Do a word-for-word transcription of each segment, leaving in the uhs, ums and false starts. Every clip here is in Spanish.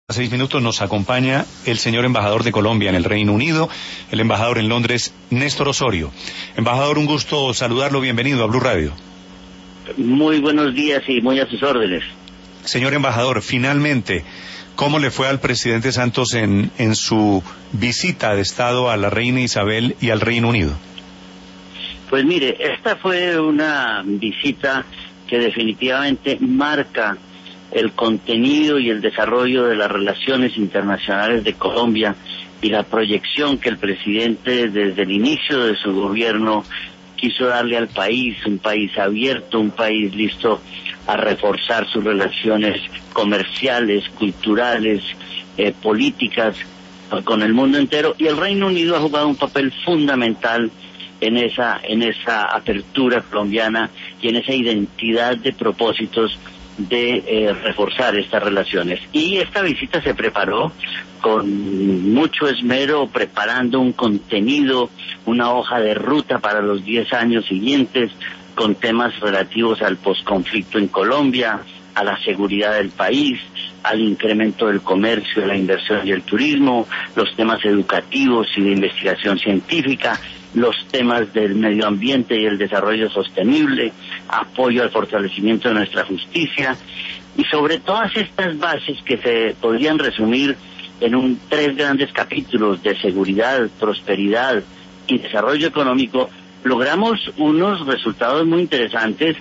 A seis minutos nos acompaña el señor embajador de Colombia en el Reino Unido, el embajador en Londres, Néstor Osorio. Embajador, un gusto saludarlo, bienvenido a Blue Radio. Muy buenos días y muy a sus órdenes. Señor embajador, finalmente, ¿cómo le fue al presidente Santos en, en su visita de Estado a la reina Isabel y al Reino Unido? Pues mire, esta fue una visita que definitivamente marca el contenido y el desarrollo de las relaciones internacionales de Colombia y la proyección que el presidente desde el inicio de su gobierno quiso darle al país, un país abierto, un país listo a reforzar sus relaciones comerciales, culturales, eh, políticas con el mundo entero, y el Reino Unido ha jugado un papel fundamental en esa, en esa apertura colombiana y en esa identidad de propósitos de eh, reforzar estas relaciones. Y esta visita se preparó con mucho esmero, preparando un contenido, una hoja de ruta para los diez años siguientes, con temas relativos al posconflicto en Colombia, a la seguridad del país, al incremento del comercio, la inversión y el turismo, los temas educativos y de investigación científica, los temas del medio ambiente y el desarrollo sostenible, apoyo al fortalecimiento de nuestra justicia, y sobre todas estas bases que se podrían resumir en un tres grandes capítulos de seguridad, prosperidad y desarrollo económico, logramos unos resultados muy interesantes,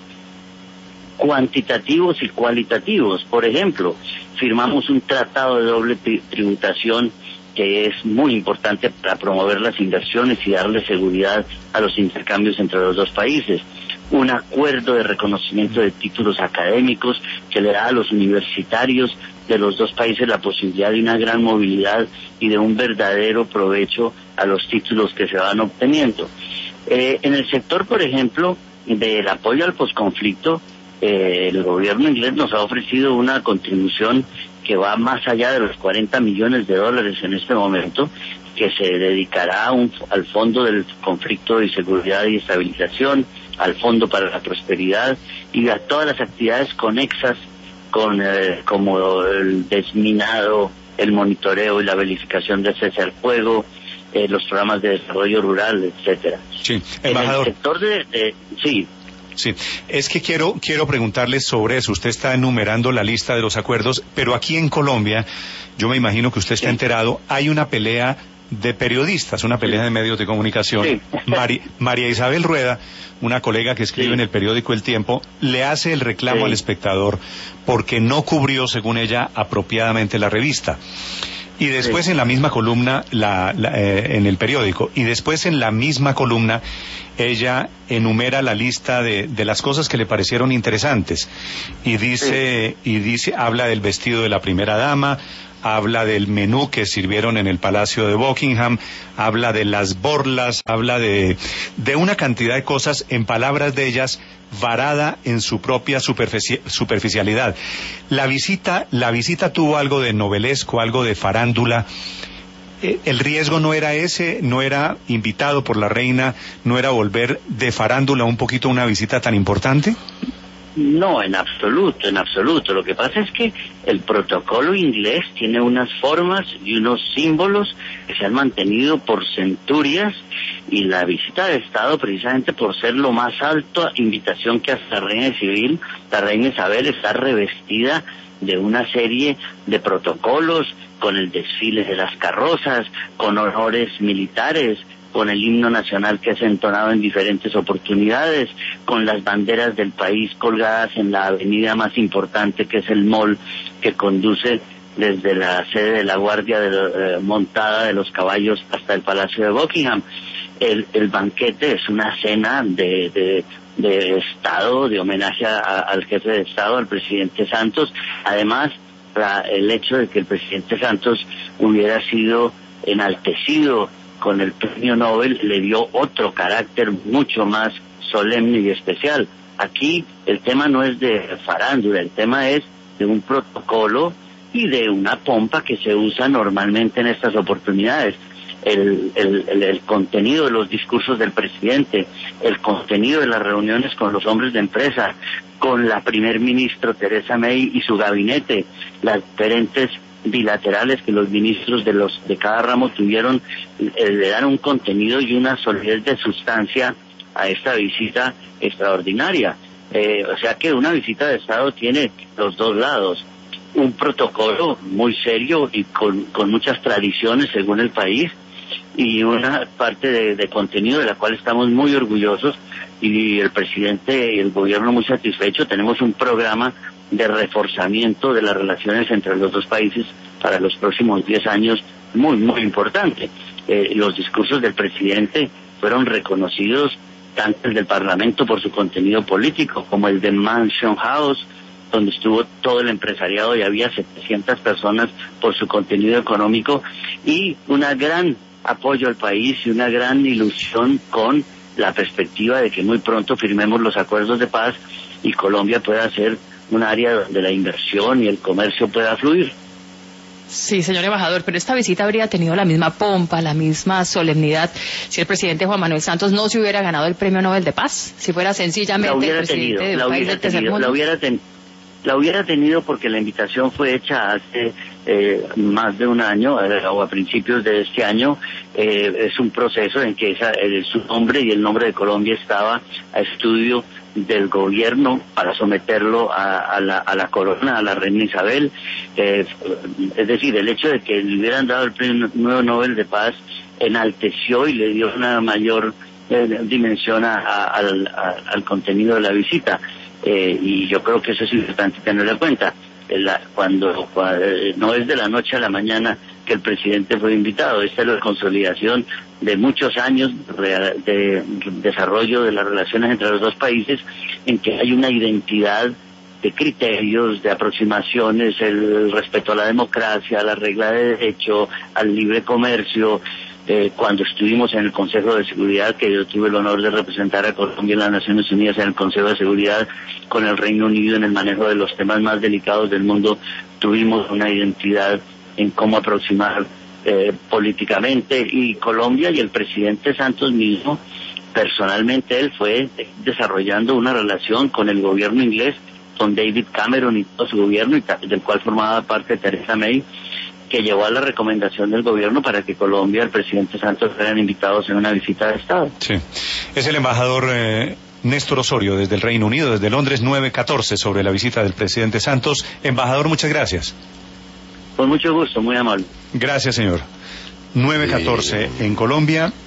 cuantitativos y cualitativos. Por ejemplo, firmamos un tratado de doble tributación que es muy importante para promover las inversiones y darle seguridad a los intercambios entre los dos países. Un acuerdo de reconocimiento de títulos académicos que le da a los universitarios de los dos países la posibilidad de una gran movilidad y de un verdadero provecho a los títulos que se van obteniendo. Eh, en el sector, por ejemplo, del apoyo al posconflicto, eh, el gobierno inglés nos ha ofrecido una contribución que va más allá de los cuarenta millones de dólares en este momento, que se dedicará a un, al Fondo del Conflicto y Seguridad y Estabilización, al Fondo para la Prosperidad y a todas las actividades conexas con eh, como el desminado, el monitoreo y la verificación del cese al fuego, eh, los programas de desarrollo rural, etcétera. Sí, embajador. En el sector de, de sí. Sí, es que quiero quiero preguntarle sobre eso. Usted está enumerando la lista de los acuerdos, pero aquí en Colombia, yo me imagino que usted está sí. enterado, hay una pelea de periodistas, una pelea sí. de medios de comunicación. Sí. Mari, María Isabel Rueda, una colega que escribe sí. en el periódico El Tiempo, le hace el reclamo sí. al Espectador porque no cubrió, según ella, apropiadamente la revista. Y después sí. en la misma columna, la, la, eh, en el periódico, y después en la misma columna, ella enumera la lista de, de las cosas que le parecieron interesantes. Y dice, sí. y dice, habla del vestido de la primera dama, habla del menú que sirvieron en el Palacio de Buckingham, habla de las borlas, habla de, de una cantidad de cosas, en palabras de ellas, varada en su propia superfici- superficialidad. La visita, la visita tuvo algo de novelesco, algo de farándula. Eh, el riesgo no era ese, no era invitado por la reina, no era volver de farándula un poquito una visita tan importante. No, en absoluto, en absoluto. Lo que pasa es que el protocolo inglés tiene unas formas y unos símbolos que se han mantenido por centurias, y la visita de Estado, precisamente por ser lo más alto invitación que hace la reina civil, la reina Isabel está revestida de una serie de protocolos, con el desfile de las carrozas, con honores militares, con el himno nacional que es entonado en diferentes oportunidades, con las banderas del país colgadas en la avenida más importante, que es el Mall, que conduce desde la sede de la Guardia de lo, eh, montada de los caballos hasta el Palacio de Buckingham. El, el banquete es una cena de, de, de Estado, de homenaje a, al jefe de Estado, al presidente Santos. Además, la, el hecho de que el presidente Santos hubiera sido enaltecido con el premio Nobel le dio otro carácter mucho más solemne y especial. Aquí el tema no es de farándula, el tema es de un protocolo y de una pompa que se usa normalmente en estas oportunidades. El, el, el, el contenido de los discursos del presidente, el contenido de las reuniones con los hombres de empresa, con la primer ministro Theresa May y su gabinete, las diferentes bilaterales que los ministros de los de cada ramo tuvieron, eh, le dan un contenido y una solidez de sustancia a esta visita extraordinaria. Eh, o sea que una visita de Estado tiene los dos lados, un protocolo muy serio y con, con muchas tradiciones según el país, y una parte de, de contenido de la cual estamos muy orgullosos, y el presidente y el gobierno muy satisfechos. Tenemos un programa de reforzamiento de las relaciones entre los dos países para los próximos diez años muy, muy importante. Eh, los discursos del presidente fueron reconocidos, tanto el del Parlamento por su contenido político, como el de Mansion House, donde estuvo todo el empresariado y había setecientas personas por su contenido económico, y una gran apoyo al país y una gran ilusión con la perspectiva de que muy pronto firmemos los acuerdos de paz y Colombia pueda ser un área donde la inversión y el comercio pueda fluir. Sí, señor embajador, pero esta visita habría tenido la misma pompa, la misma solemnidad si el presidente Juan Manuel Santos no se hubiera ganado el Premio Nobel de Paz, si fuera sencillamente el presidente tenido, de un país del tercer mundo. La hubiera tenido. La hubiera tenido porque la invitación fue hecha hace eh, más de un año, eh, o a principios de este año. Eh, es un proceso en que esa, eh, su nombre y el nombre de Colombia estaba a estudio del gobierno para someterlo a, a, la, a la corona, a la reina Isabel. Eh, es decir, el hecho de que le hubieran dado el premio nuevo Nobel de Paz enalteció y le dio una mayor eh, dimensión a, a, al, a, al contenido de la visita. Eh, y yo creo que eso es importante tenerlo en cuenta. La, cuando, cuando no es de la noche a la mañana que el presidente fue invitado, esta es la consolidación de muchos años de, de desarrollo de las relaciones entre los dos países, en que hay una identidad de criterios, de aproximaciones, el respeto a la democracia, a la regla de derecho, al libre comercio. Eh, cuando estuvimos en el Consejo de Seguridad, que yo tuve el honor de representar a Colombia en las Naciones Unidas en el Consejo de Seguridad con el Reino Unido en el manejo de los temas más delicados del mundo, tuvimos una identidad en cómo aproximar eh, políticamente, y Colombia y el presidente Santos mismo, personalmente él fue desarrollando una relación con el gobierno inglés, con David Cameron y todo su gobierno, y del cual formaba parte Theresa May, que llevó a la recomendación del gobierno para que Colombia y el presidente Santos fueran invitados en una visita de Estado. Sí, es el embajador eh, Néstor Osorio desde el Reino Unido, desde Londres, nueve catorce, sobre la visita del presidente Santos. Embajador, muchas gracias. Con mucho gusto, muy amable. Gracias, señor. nueve catorce en Colombia.